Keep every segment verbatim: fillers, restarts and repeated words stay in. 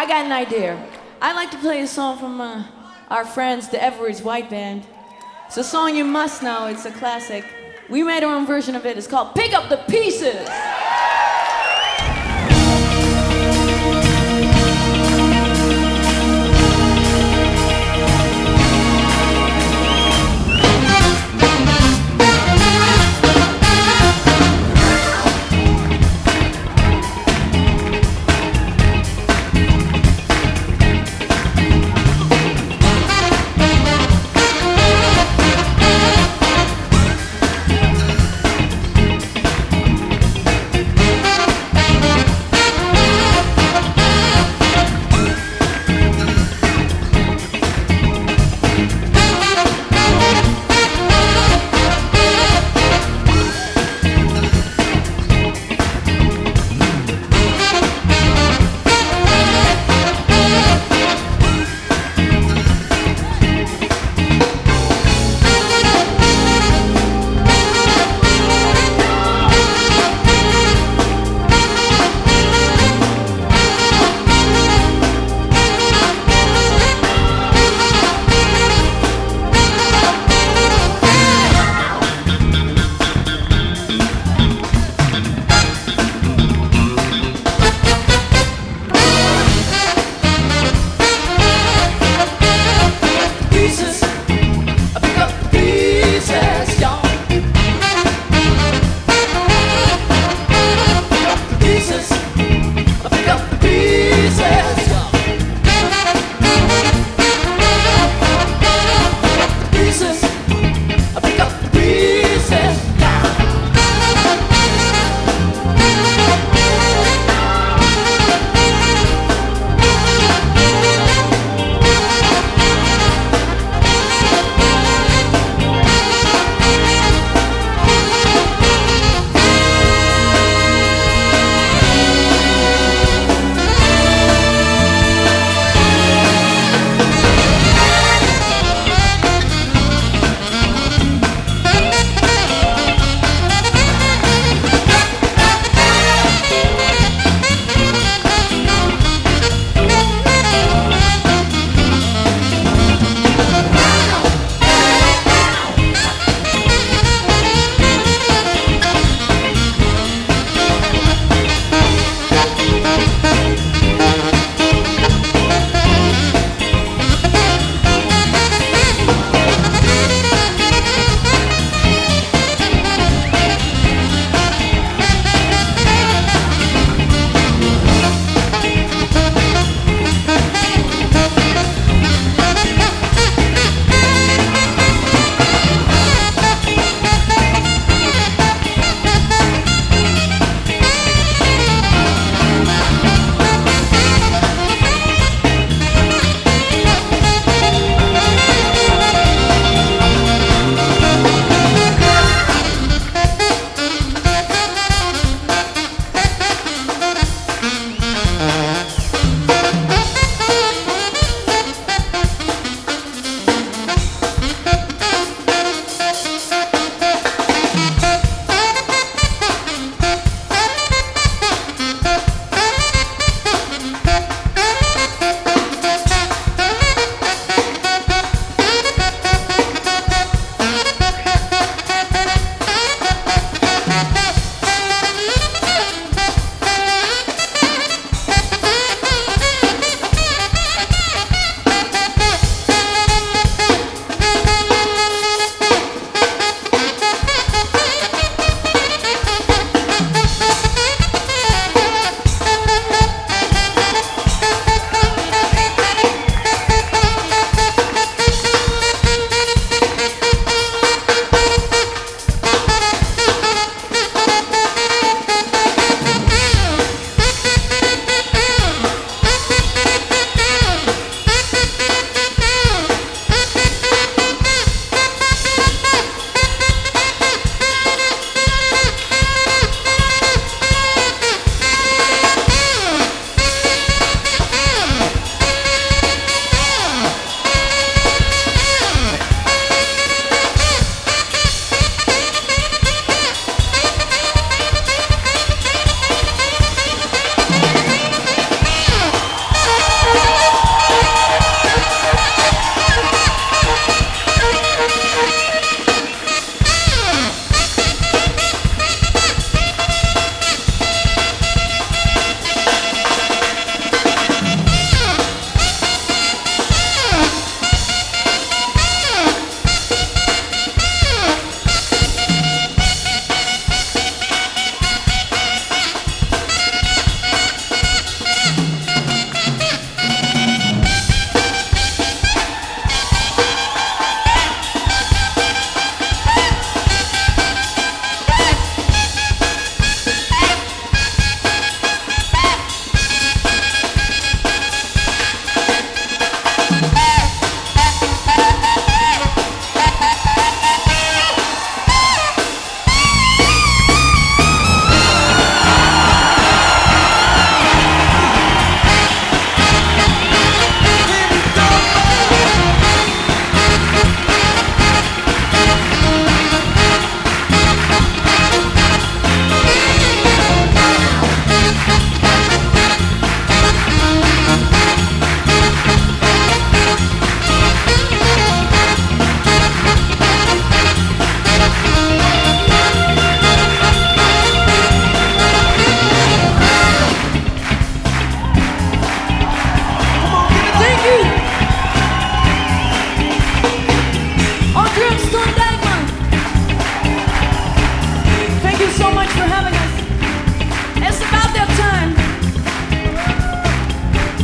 I got an idea. I'd like to play a song from uh, our friends, the Everett's White Band. It's a song you must know. It's a classic. We made our own version of it. It's called Pick Up the Pieces.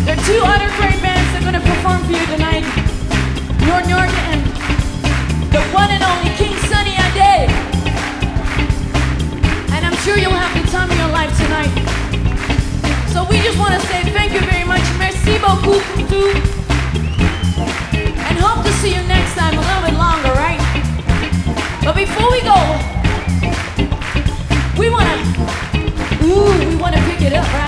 There are two other great bands that are gonna perform for you tonight. Nord Nord and the one and only King Sunny Ade. And I'm sure you'll have the time of your life tonight. So we just want to say thank you very much. Merci beaucoup pour tout. And hope to see you next time a little bit longer, right? But before we go, we wanna, ooh, we wanna pick it up, right?